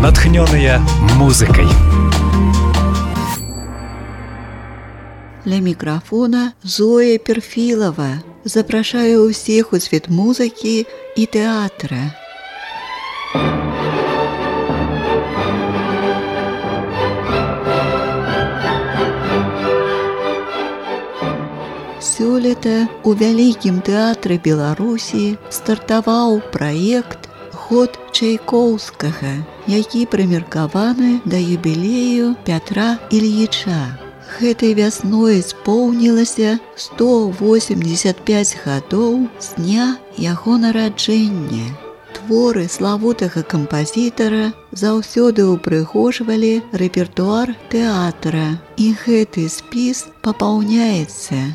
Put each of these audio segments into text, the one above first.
натхненные музыкой. Для микрофона Зоя Перфилова. Запрашаю ўсіх у свет музыкі і тэатра. Сёлета у Вялікім тэатры Беларусі стартаваў праект «Год Чайкоўскага», які прымеркаваны да юбілею Пятра Ільіча. Гэтай вясной споўнілася 185 гадоў з дня яго нараджэння. Творы славутага кампазітара заўсёды ўпрыгожвалі рэпертуар тэатра, і гэты спіс папаўняецца.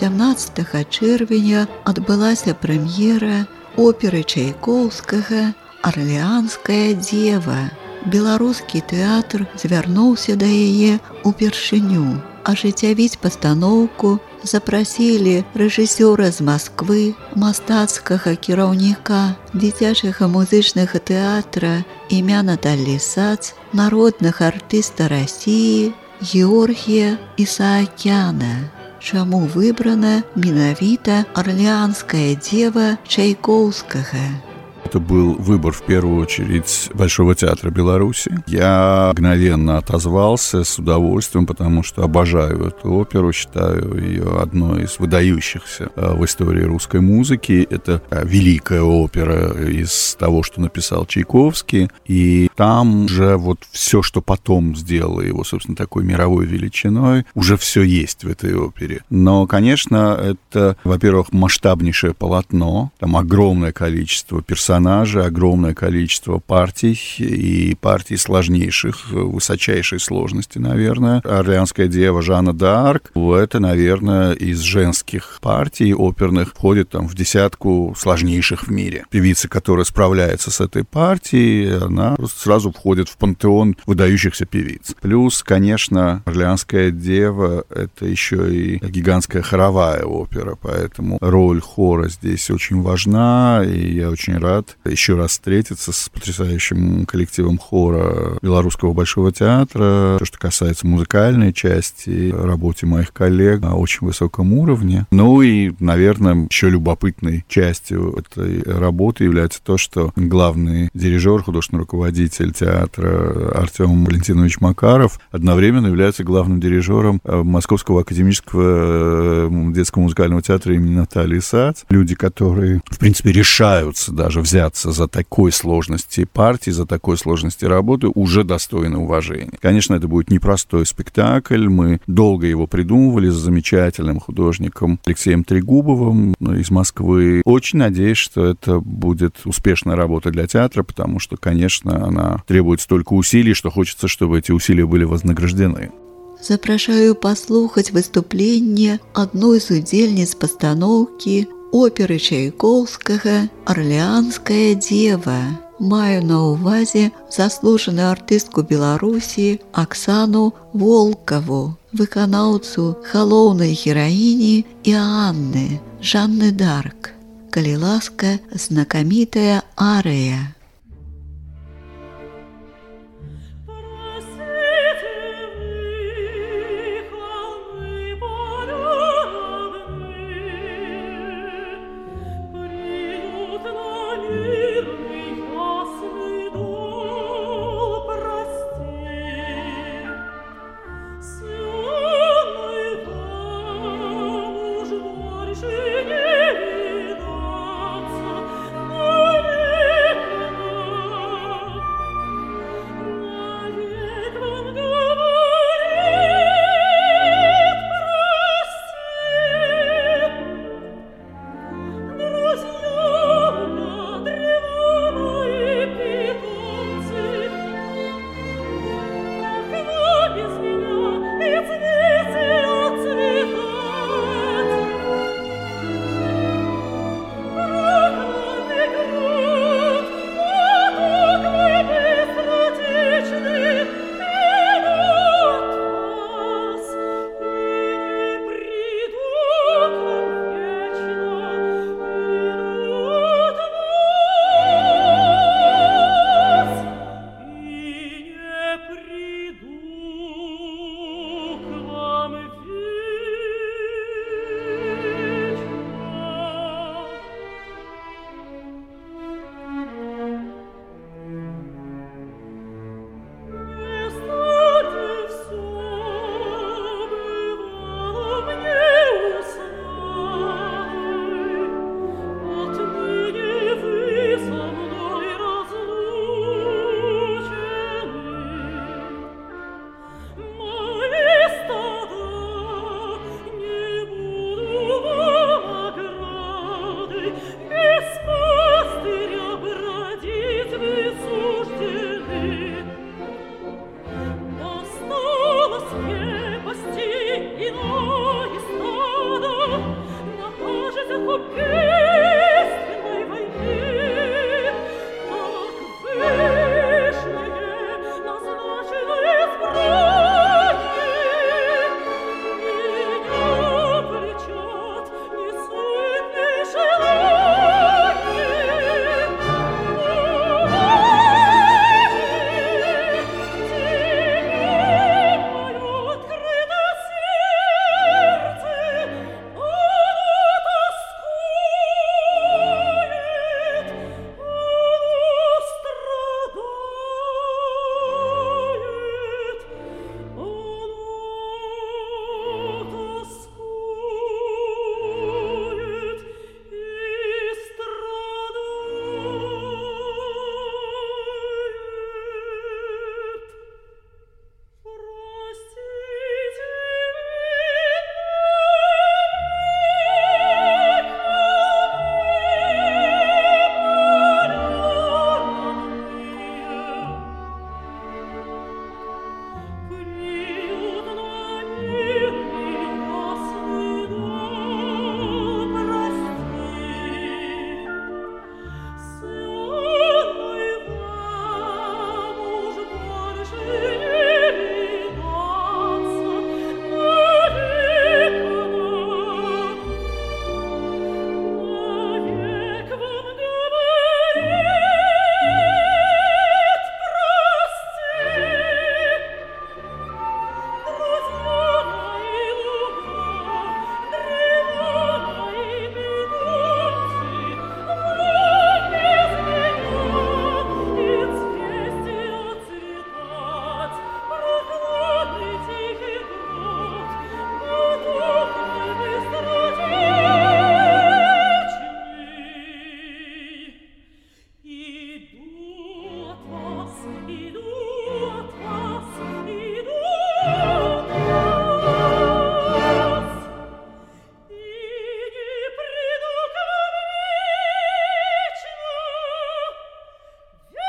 17 чэрвеня адбылася прэм'ера оперы Чайкоўскага «Арлеанская дзева». Беларускі тэатр звярнуўся да яе ўпершыню. Ажыццявіць пастаноўку запрасілі рэжысёра з Масквы, мастацкага кіраўніка дзіцячага музычнага тэатра імя Наталлі Сац, народнага артыста Расіі Георгія Ісаакяна. Чаму выбрана менавіта «Арлеанская дзева» Чайкоўскага? Это был выбор, в первую очередь, Большого театра Беларуси. Я мгновенно отозвался с удовольствием, потому что обожаю эту оперу, считаю ее одной из выдающихся в истории русской музыки. Это великая опера из того, что написал Чайковский. И там уже вот все, что потом сделало его, собственно, такой мировой величиной, уже все есть в этой опере. Но, конечно, это, во-первых, масштабнейшее полотно, там огромное количество персонажей, огромное количество партий, и партий сложнейших, высочайшей сложности, наверное. «Орлеанская дева» Жанна д'Арк, это, наверное, из женских партий оперных входит там в десятку сложнейших в мире. Певица, которая справляется с этой партией, она сразу входит в пантеон выдающихся певиц. Плюс, конечно, «Орлеанская дева» — это еще и гигантская хоровая опера, поэтому роль хора здесь очень важна, и я очень рад еще раз встретиться с потрясающим коллективом хора Белорусского Большого театра. То, что касается музыкальной части, работе моих коллег на очень высоком уровне. Ну и, наверное, еще любопытной частью этой работы является то, что главный дирижер, художественный руководитель театра Артем Валентинович Макаров одновременно является главным дирижером Московского академического детского музыкального театра имени Натальи Сац. Люди, которые, в принципе, решаются даже взяться за такой сложности партии, за такой сложности работы, уже достойны уважения. Конечно, это будет непростой спектакль. Мы долго его придумывали с замечательным художником Алексеем Трегубовым из Москвы. Очень надеюсь, что это будет успешная работа для театра, потому что, конечно, она требует столько усилий, что хочется, чтобы эти усилия были вознаграждены. Запрашаю паслухаць выступленне адной з удзельніц пастаноўкі оперы Чайкоўскага «Орлеанская дева». Маю на увазе заслужаную артыстку Беларусі Аксану Волкаву, выканаўцу галоўнай гераіні Іанны Жанны д'Арк. Калі ласка, знакамітая арыя.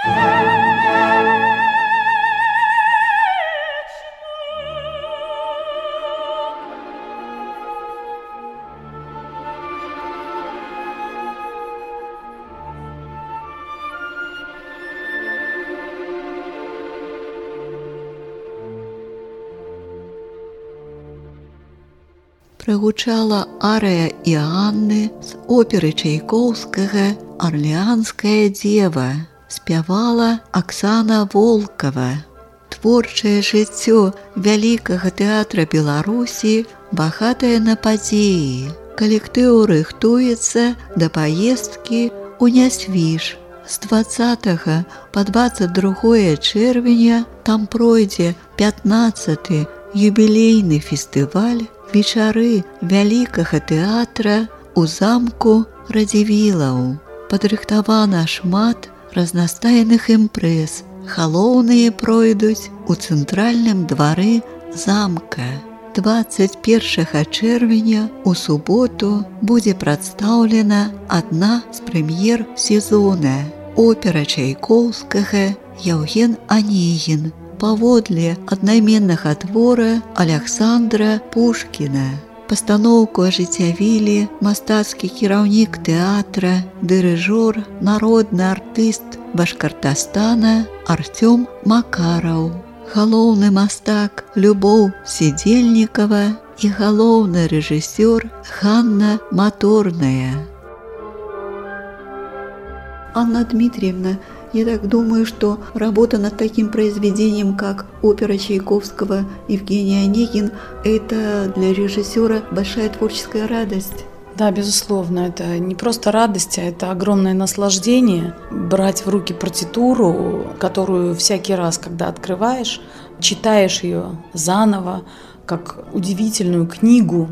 Прагучала арыя Іанны з оперы Чайкоўскага «Арлеанская дзева», спявала Аксана Волкова. Творчае жыццё вялікага тэатра Беларусі багатае на падзеі. Калектыў рыхтуецца да паездкі ў Нясвіж. З 20 па 22 чэрвеня там пройдзе 15-й юбілейны фестываль «Вечары вялікага тэатра» у замку Радзівілаў. Падрыхтавана шмат разнастайных імпрэз. Галоўныя пройдуць у цэнтральным двары замка. 21 чэрвеня у суботу будзе прадстаўлена адна з прэм'ер сезона – опера Чайкоўскага «Яўген Анегін» паводле аднайменнага твора Аляксандра Пушкіна. Пастаноўку ажыццявілі мастацкі кіраўнік тэатра, дырыжор, народны артыст Башкартастана Артём Макараў, галоўны мастак Любоў Сідзельнікава і галоўны рэжысёр Ганна Маторная. Анна Дмитриевна, я так думаю, что работа над таким произведением, как опера Чайковского «Евгений Онегин», это для режиссера большая творческая радость. Да, безусловно, это не просто радость, а это огромное наслаждение брать в руки партитуру, которую всякий раз, когда открываешь, читаешь ее заново, как удивительную книгу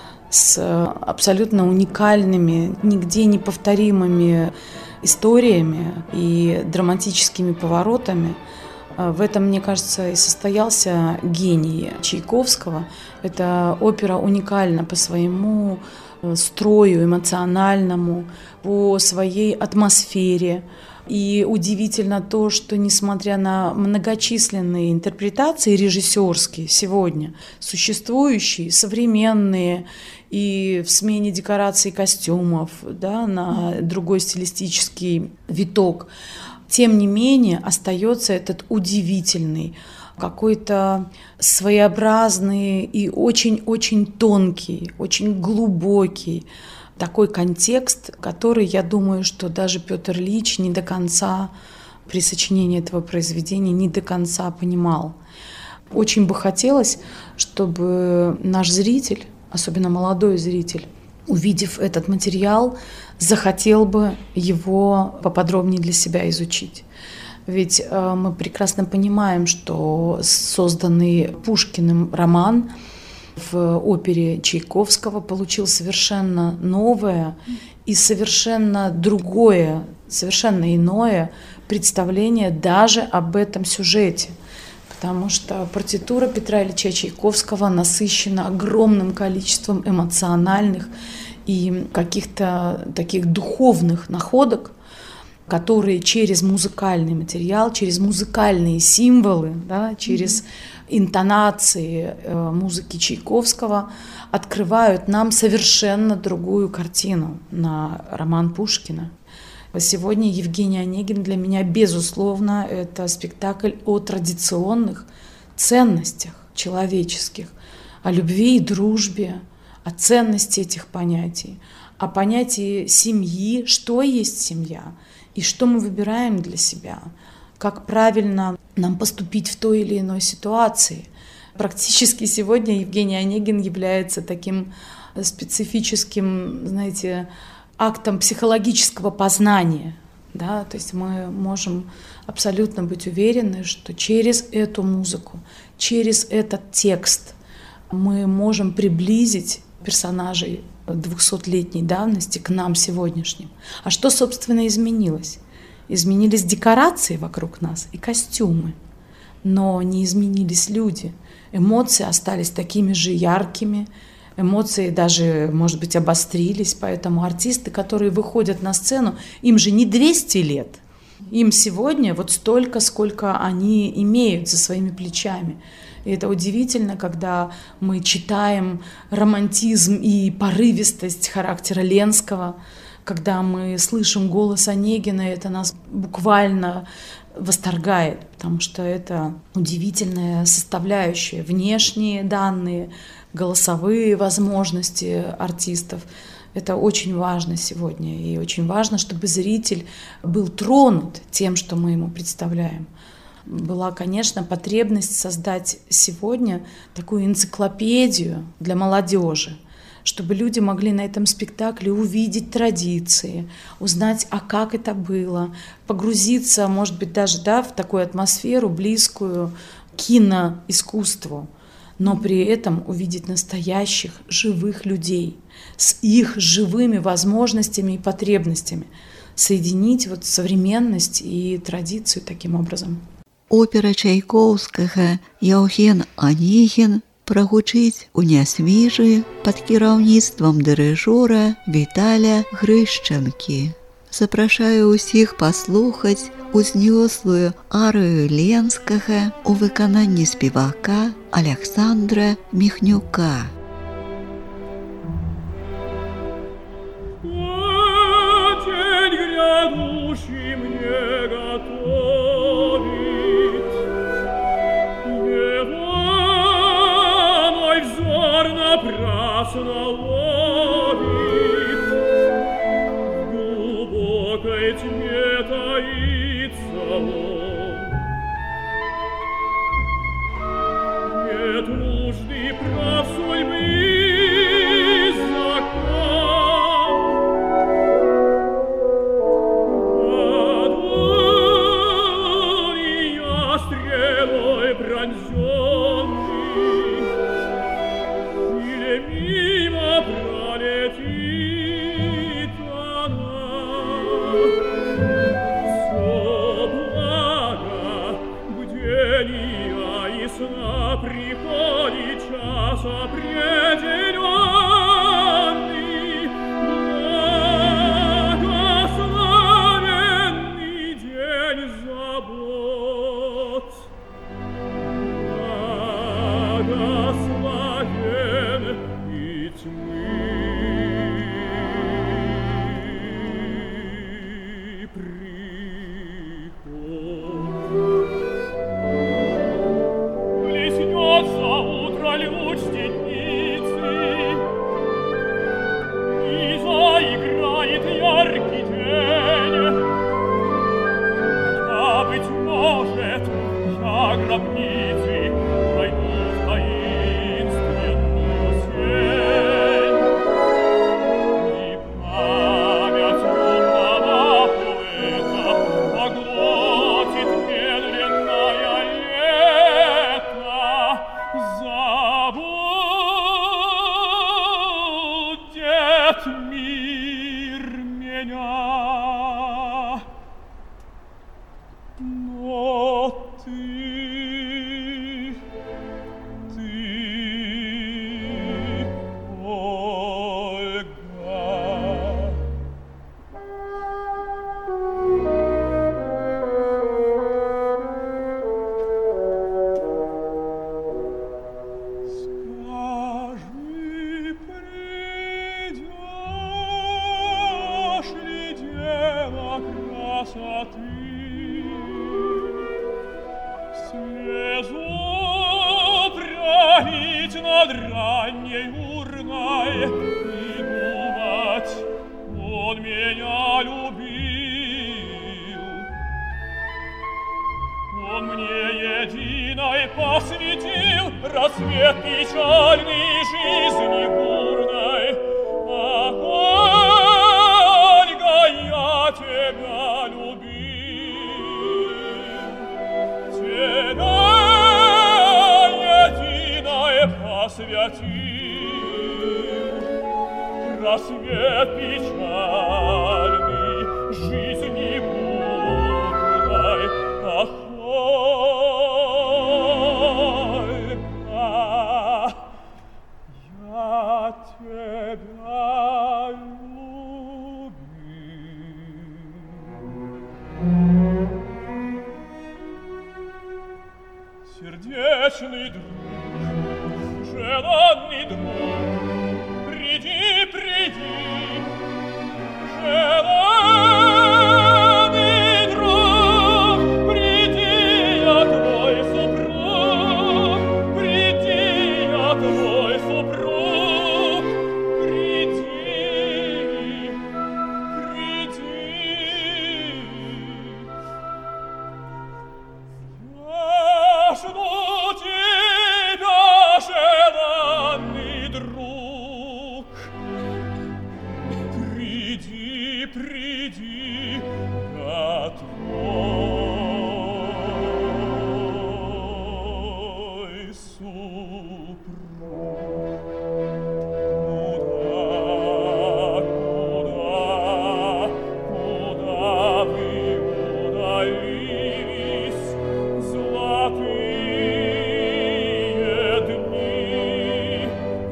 с абсолютно уникальными, нигде не повторимыми историями и драматическими поворотами. В этом, мне кажется, и состоялся гений Чайковского. Эта опера уникальна по своему строю эмоциональному, по своей атмосфере. И удивительно то, что, несмотря на многочисленные интерпретации режиссерские сегодня, существующие, современные, и в смене декораций костюмов, да, на другой стилистический виток, тем не менее остается этот удивительный, какой-то своеобразный и очень-очень тонкий, очень глубокий такой контекст, который, я думаю, что даже Петр Ильич не до конца при сочинении этого произведения не до конца понимал. Очень бы хотелось, чтобы наш зритель, особенно молодой зритель, увидев этот материал, захотел бы его поподробнее для себя изучить. Ведь мы прекрасно понимаем, что созданный Пушкиным роман в опере Чайковского получил совершенно новое и совершенно другое, совершенно иное представление даже об этом сюжете. Потому что партитура Петра Ильича Чайковского насыщена огромным количеством эмоциональных и каких-то таких духовных находок, которые через музыкальный материал, через музыкальные символы, да, через интонации музыки Чайковского открывают нам совершенно другую картину на роман Пушкина. Сегодня Евгений Онегин для меня, безусловно, это спектакль о традиционных ценностях человеческих, о любви и дружбе, о ценности этих понятий, о понятии семьи, что есть семья и что мы выбираем для себя, как правильно нам поступить в той или иной ситуации. Практически сегодня Евгений Онегин является таким специфическим, знаете, актом психологического познания. Да? То есть мы можем абсолютно быть уверены, что через эту музыку, через этот текст мы можем приблизить персонажей 200-летней давности к нам сегодняшним. А что, собственно, изменилось? Изменились декорации вокруг нас и костюмы, но не изменились люди. Эмоции остались такими же яркими, эмоции даже, может быть, обострились, поэтому артисты, которые выходят на сцену, им же не 200 лет, Им сегодня вот столько, сколько они имеют за своими плечами. И это удивительно, когда мы читаем романтизм и порывистость характера Ленского, когда мы слышим голос Онегина, это нас буквально восторгает, потому что это удивительная составляющая. Внешние данные, голосовые возможности артистов. Это очень важно сегодня. И очень важно, чтобы зритель был тронут тем, что мы ему представляем. Была, конечно, потребность создать сегодня такую энциклопедию для молодежи, чтобы люди могли на этом спектакле увидеть традиции, узнать, а как это было, погрузиться, может быть, даже в такую атмосферу, близкую киноискусству, но при этом увидеть настоящих живых людей с их живыми возможностями и потребностями, соединить вот современность и традицию таким образом. Опера Чайковскага «Яўген Онегін» прагучыць у нясвіжы пад кіраўніцтвам дырыжора Віталя Грышчанкі. Запрашаю ўсіх паслухаць узнёслую арыю Ленскага у выкананні спевака Александра Михнюка. тебя любил. вечный друг, желанный друг, приди, приди, желанный друг, приди, я твой супруг, приди, я твой супруг, приди, приди. Я жду тебя, желанный друг. Приди, приди, я твой супруг. Куда вы удалились, золотые дни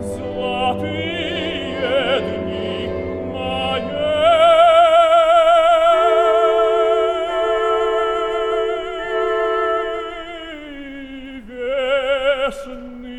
моей весны?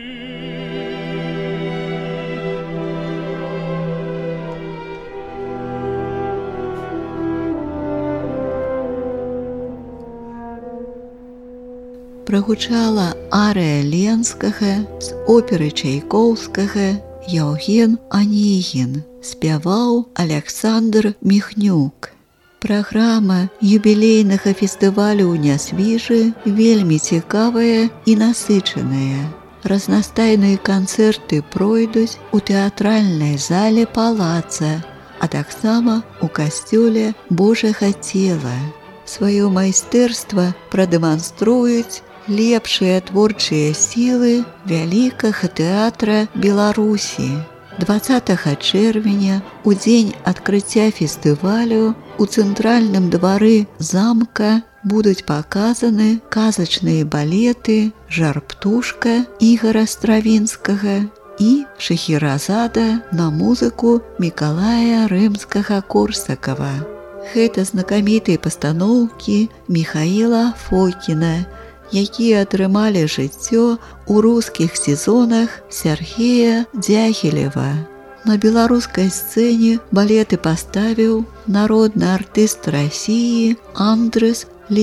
Прагучала арыя Ленскага з оперы Чайкоўскага «Яўген Анегін», спяваў Аляксандр Міхнюк. Праграма юбілейнага фестывалю ў Нясвіжы вельмі цікавая і насычаная. Разнастайныя канцэрты пройдуць у тэатральнай зале палаца, а таксама у касцёле Божага цела. Сваё майстэрства прадэманструюць лепшыя творчыя сілы вялікага тэатра Беларусі. 20 чэрвеня, у дзень адкрыцця фестывалю, у цэнтральным двары замка будуць паказаны казачныя балеты «Жар-птушка» Ігара Стравінскага і «Шахеразада» на музыку Мікалая Рымскага-Корсакава. Гэта знакамітыя пастаноўкі Міхаіла Фокіна, якія атрымалі жыццё ў рускіх сезонах Сергея Дзягілева. На беларускай сцэне балеты паставіў народны артыст Расіі Андрыс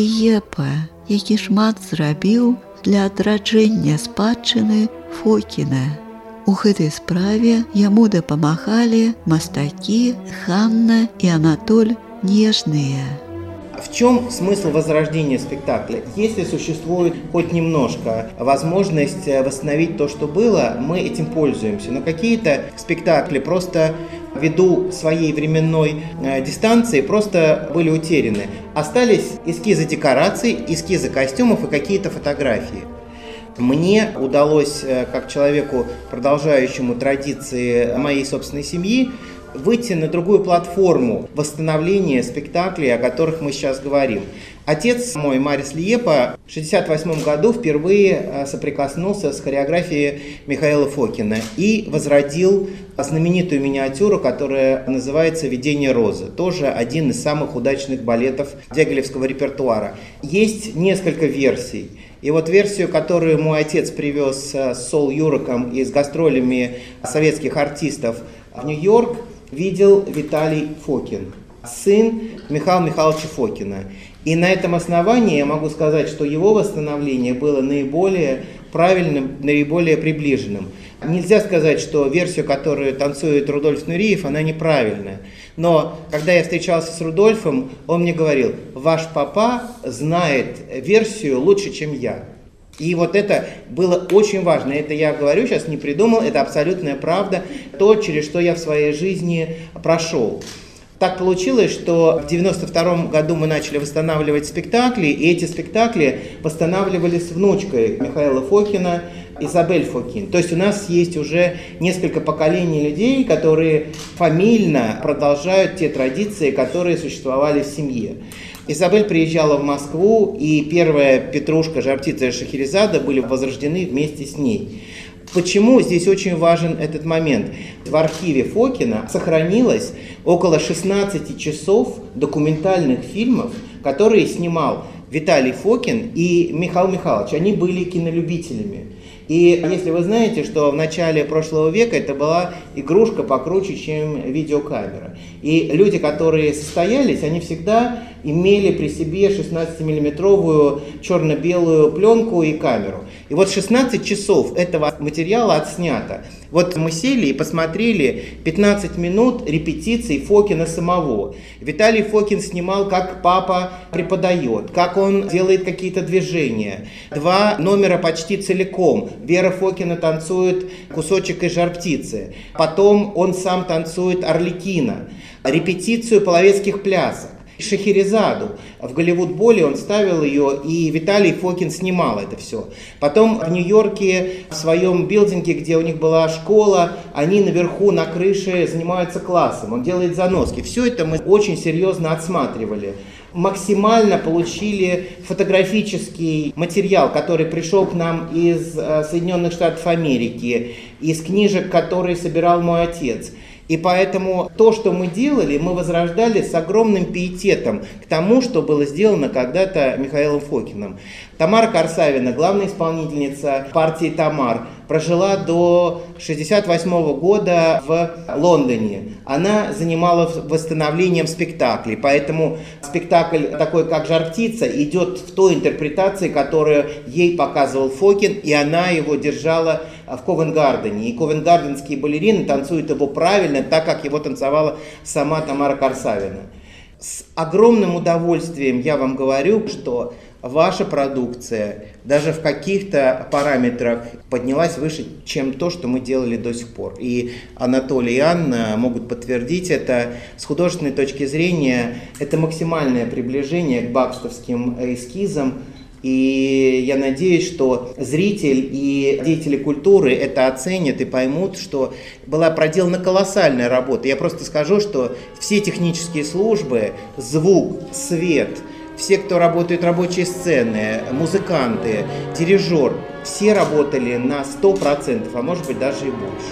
Ліепа, які шмат зрабіў для адраджэння спадчыны Фокіна. У гэтай справе яму дапамагалі мастакі Ханна і Анатоль Нежныя. В чем смысл возрождения спектакля? Если существует хоть немножко возможность восстановить то, что было, мы этим пользуемся. Но какие-то спектакли просто ввиду своей временной дистанции просто были утеряны. Остались эскизы декораций, эскизы костюмов и какие-то фотографии. Мне удалось, как человеку, продолжающему традиции моей собственной семьи, выйти на другую платформу восстановления спектаклей, о которых мы сейчас говорим. Отец мой, Марис Лиепа, в 1968 году впервые соприкоснулся с хореографией Михаила Фокина и возродил знаменитую миниатюру, которая называется «Видение розы». Тоже один из самых удачных балетов дягилевского репертуара. Есть несколько версий. И вот версию, которую мой отец привез с Сол Юроком и с гастролями советских артистов в Нью-Йорк, видел Виталий Фокин, сын Михаила Михайловича Фокина. И на этом основании я могу сказать, что его восстановление было наиболее правильным, наиболее приближенным. Нельзя сказать, что версию, которую танцует Рудольф Нуриев, она неправильная. Но когда я встречался с Рудольфом, он мне говорил: ваш папа знает версию лучше, чем я. И вот это было очень важно. Это я говорю, сейчас не придумал, это абсолютная правда, то, через что я в своей жизни прошел. Так получилось, что в 1992 году мы начали восстанавливать спектакли, и эти спектакли восстанавливались с внучкой Михаила Фокина, Изабель Фокин. То есть у нас есть уже несколько поколений людей, которые фамильно продолжают те традиции, которые существовали в семье. Изабель приезжала в Москву, и первая Петрушка, Жар-птица и Шахерезада были возрождены вместе с ней. Почему здесь очень важен этот момент? В архиве Фокина сохранилось около 16 часов документальных фильмов, которые снимал Виталий Фокин и Михаил Михайлович, они были кинолюбителями. И если вы знаете, что в начале прошлого века это была игрушка покруче, чем видеокамера. И люди, которые состоялись, они всегда имели при себе 16-миллиметровую черно-белую пленку и камеру. И вот 16 часов этого материала отснято. Вот мы сели и посмотрели 15 минут репетиций Фокина самого. Виталий Фокин снимал, как папа преподает, как он делает какие-то движения. 2 номера почти целиком. Вера Фокина танцует кусочек из «Жар-птицы». Потом он сам танцует «Арлекина». Репетицию половецких плясок. Шахерезаду. В Голливуд-Боле он ставил ее, и Виталий Фокин снимал это все. Потом в Нью-Йорке, в своем билдинге, где у них была школа, они наверху на крыше занимаются классом. Он делает заноски. Все это мы очень серьезно отсматривали. Максимально получили фотографический материал, который пришел к нам из Соединенных Штатов Америки, из книжек, которые собирал мой отец. И поэтому то, что мы делали, мы возрождали с огромным пиететом к тому, что было сделано когда-то Михаилом Фокиным. Тамара Корсавина, главная исполнительница партии «Тамар», прожила до 1968 года в Лондоне. Она занималась восстановлением спектаклей, поэтому спектакль такой, как «Жар-птица», идет в той интерпретации, которую ей показывал Фокин, и она его держала в Ковент-Гардене. И ковент-гарденские балерины танцуют его правильно, так как его танцевала сама Тамара Корсавина. С огромным удовольствием я вам говорю, что ваша продукция даже в каких-то параметрах поднялась выше, чем то, что мы делали до сих пор. И Анатолий и Анна могут подтвердить это. С художественной точки зрения это максимальное приближение к бакстовским эскизам. И я надеюсь, что зритель и деятели культуры это оценят и поймут, что была проделана колоссальная работа. Я просто скажу, что все технические службы, звук, свет, все, кто работает рабочие сцены, музыканты, дирижер, все работали на 100%, а может быть даже и больше.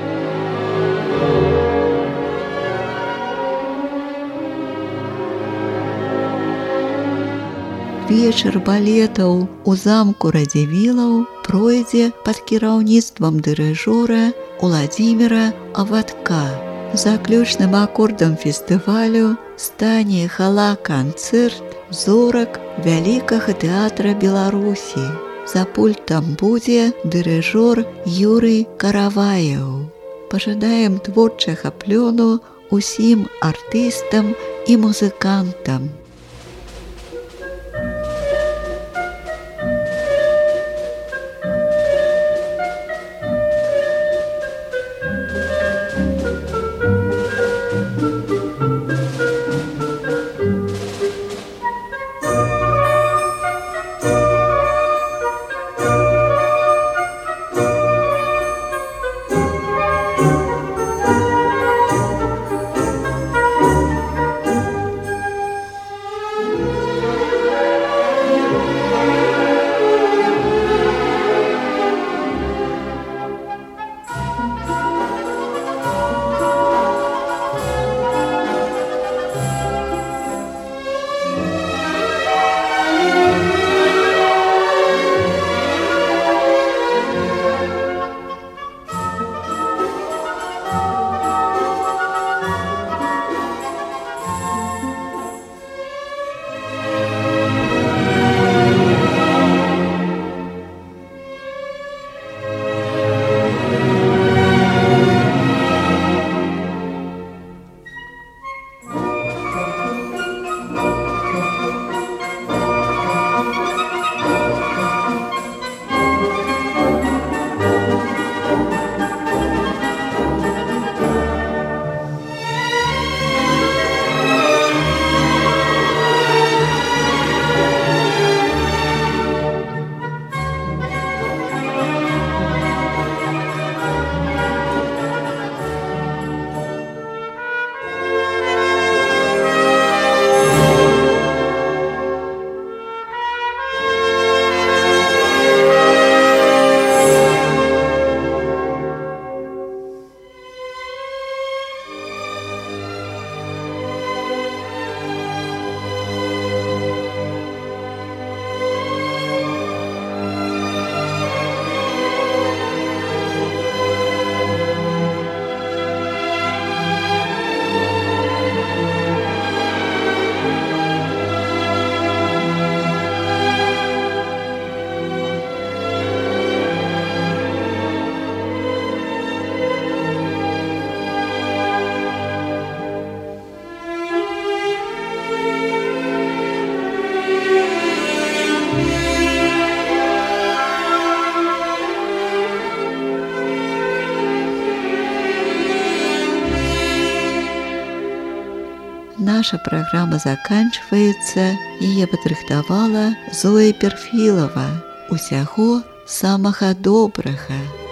Вечар балетаў у замку Радзівілаў пройдзе пад кіраўніцтвам дырыжора Уладзіміра Авадка. Заключным акордам фестывалю стане гала-канцэрт зорак Вялікага тэатра Беларусі. За пультам будзе дырыжор Юрый Караваеў. Пажадаем творчага плёну усім артыстам і музыкантам. наша праграма заканчваецца, яе падрыхтавала Зоя Перфілава. Усяго самага добрага.